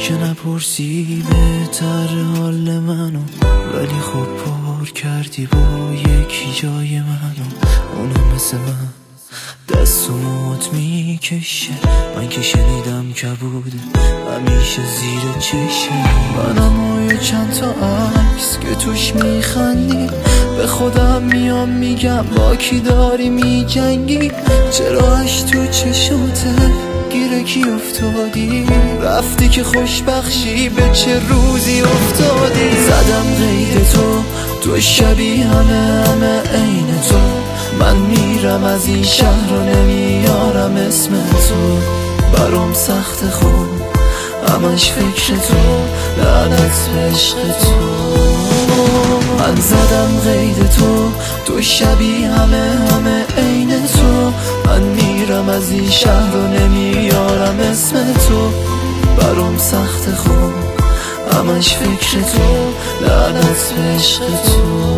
که نپرسی بهتر حال منو، ولی خب پر کردی با یکی جای منو. اونم مثل من دست و موت میکشه، من که شنیدم کبوده همیشه زیر چشه. منم و چند تا عکس که توش میخندی، به خودم میام میگم با کی داری میجنگی. چرا اش تو چشاته گیره کی افتادی، رفتی که خوشبخشی به چه روزی افتادی. زدم قید تو شبیه همه عین تو، من میرم از این شهر و نمیارم اسم تو. برام سخت خوب همش فکر تو، لعنت به عشق تو. من زدم قید تو شبیه همه عین تو، من میرم از این شهر و نمیارم اسم تو. برام سخت خوب همش فکر تو، لعنت به عشق تو.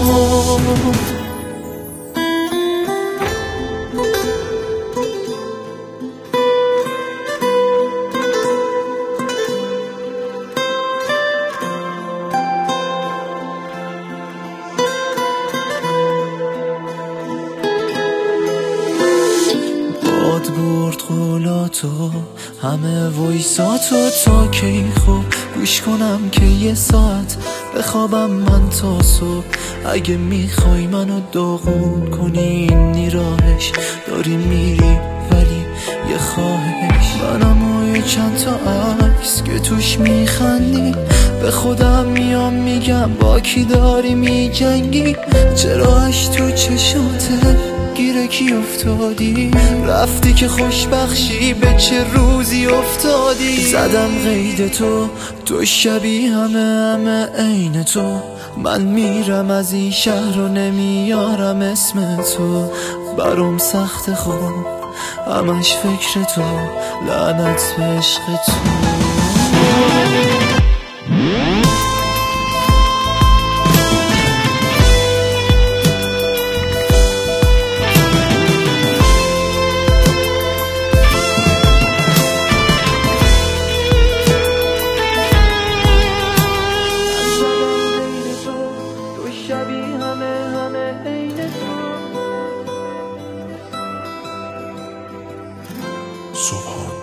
باد برد قولاتو همه وایساتو، تا کی خوب گوش کنم که یه ساعت بخوابم من تا صبح. اگه میخوای منو داغون کنی این راهش، داری میری ولی یه خواهش. منم و چند تا عکس که توش میخندی، به خودم میام میگم با کی داری میجنگی. چرا اش تو چشاته گیره کی افتادی، رفتی که خوشبخشی به چه روزی افتادی. زدم قید تو شبیه همه عین تو، من میرم از این شهر و نمیارم اسم تو. برام سخت خوب همش فکر تو، لعنت به عشق تو. صبح